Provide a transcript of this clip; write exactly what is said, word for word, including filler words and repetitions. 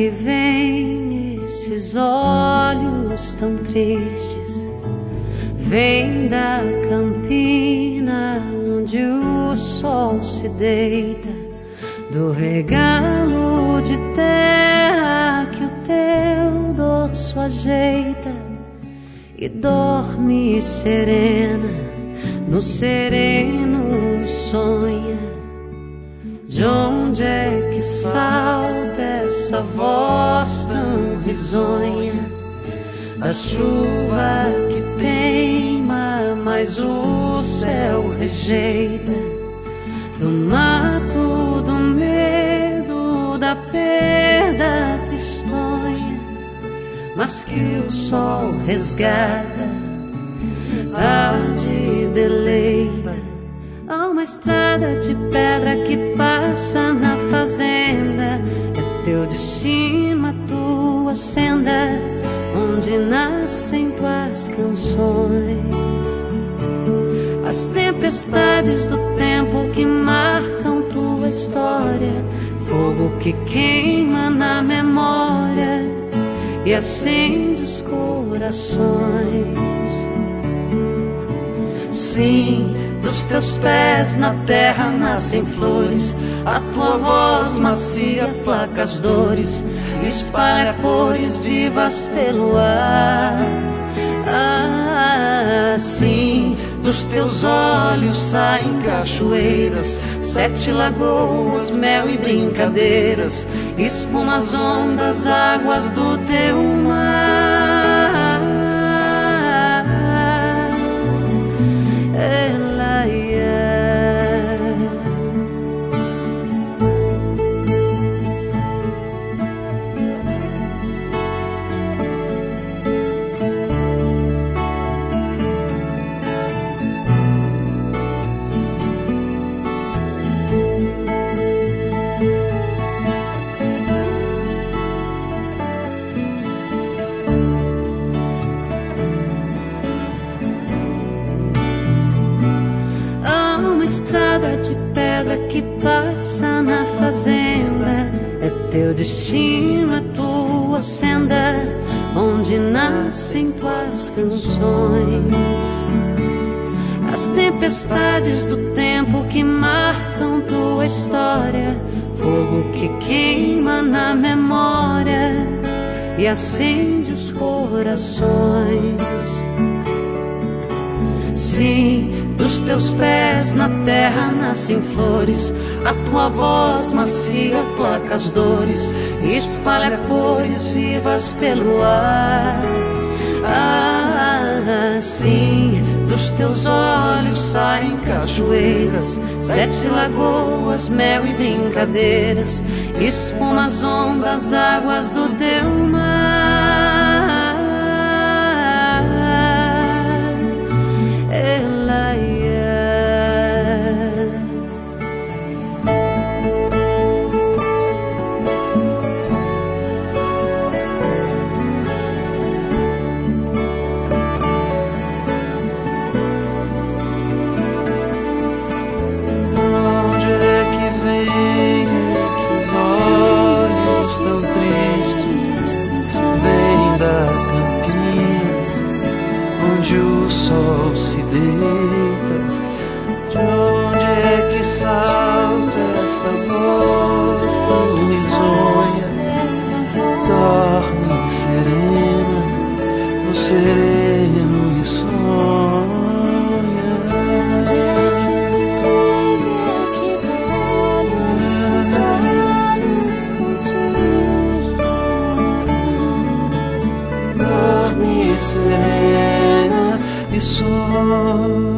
que vem esses olhos tão tristes? Vem da campina onde o sol se deita, do regalo de terra que o teu dorso ajeita, e dorme serena, no sereno sonha. De onde é que salta essa voz tão risonha? Da chuva que teima, mas o céu rejeita, do mato, do medo, da perda tristonha, mas que o sol resgata, tarde deleita. Há uma estrada de pedra que passa na fazenda, é teu destino, a tua senda, onde nascem tuas canções. As tempestades do tempo que marcam tua história, fogo que queima na memória e acende os corações. Sim, dos teus pés na terra nascem flores, a tua voz macia placa as dores, espalha cores vivas pelo ar. Ah, sim, dos teus olhos saem cachoeiras, sete lagoas, mel e brincadeiras, espuma as ondas, águas do teu mar. Ela ia. De pedra que passa na fazenda, é teu destino, é tua senda, onde nascem tuas canções. As tempestades do tempo que marcam tua história, fogo que queima na memória e acende os corações. Sim, dos teus pés na terra nascem flores, a tua voz macia placa as dores, espalha cores vivas pelo ar. Ah, sim, dos teus olhos saem cachoeiras, sete lagoas, mel e brincadeiras, espuma as ondas, águas do teu mar. Ela ia. Onde é que vem esses olhos tão tristes? Vem das campinas onde o sol se deita. De onde é que salta esta voz tão risonha? Dorme serena, no sereno e sonha. Dorme serena e sonha.